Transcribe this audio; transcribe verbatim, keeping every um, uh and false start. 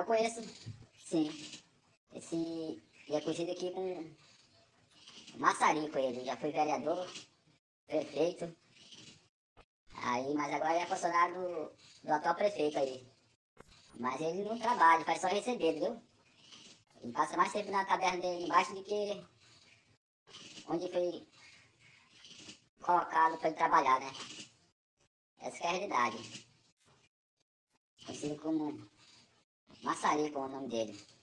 conheço, sim. Esse é conhecido aqui com Maçarico ele, já foi vereador, prefeito. Aí, mas agora é funcionário do, do atual prefeito aí. Mas ele não trabalha, faz só receber, entendeu? Ele passa mais tempo na caverna dele embaixo do que onde foi colocado para ele trabalhar, né? Essa que é a realidade. Conhecido como Maçarico é o nome dele.